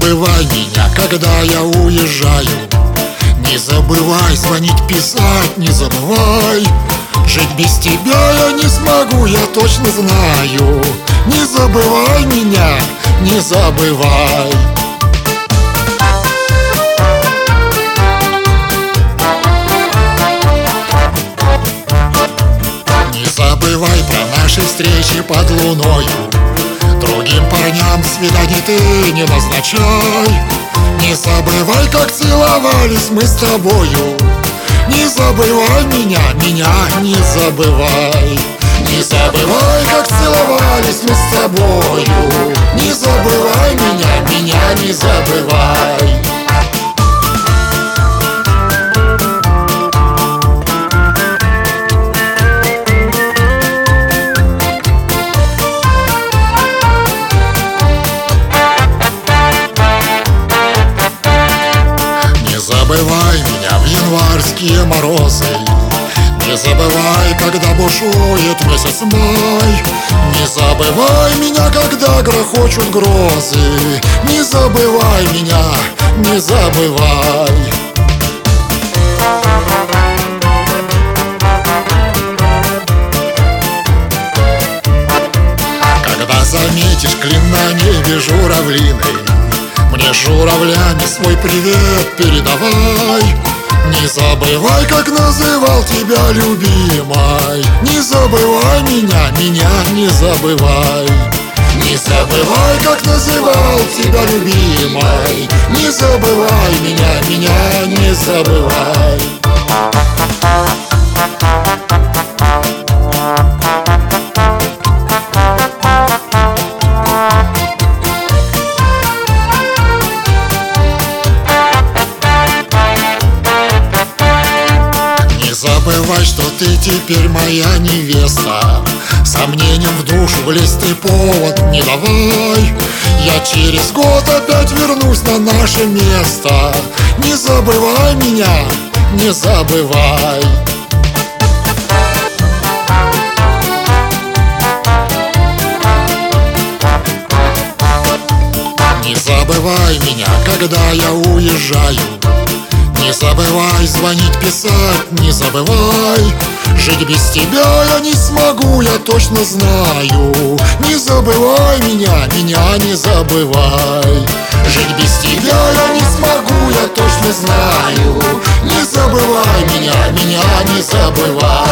забывай меня, когда я уезжаю. Не забывай звонить, писать, не забывай. Жить без тебя я не смогу, я точно знаю. Не забывай меня, не забывай. Не забывай про наши встречи под луною. Другим парням свиданий ты не назначай. Не забывай, как целовались мы с тобою. Не забывай меня, меня не забывай. Не забывай, как целовались мы с тобою. Не забывай меня, меня не забывай. Не забывай меня в январские морозы. Не забывай, когда бушует месяц май. Не забывай меня, когда грохочут грозы. Не забывай меня, не забывай. Когда заметишь клин на небе журавлиной, мне журавлями свой привет передавай. Не забывай, как называл тебя любимой. Не забывай меня, меня не забывай. Не забывай, как называл тебя любимой. Не забывай меня, меня не забывай. Не забывай, что ты теперь моя невеста. Сомнением в душу влезть ты повод не давай. Я через год опять вернусь на наше место. Не забывай меня, не забывай. Не забывай меня, когда я уезжаю. Не забывай звонить, писать, не забывай. Жить без тебя я не смогу, я точно знаю. Не забывай меня, меня не забывай. Жить без тебя я не смогу, я точно знаю. Не забывай меня, меня не забывай.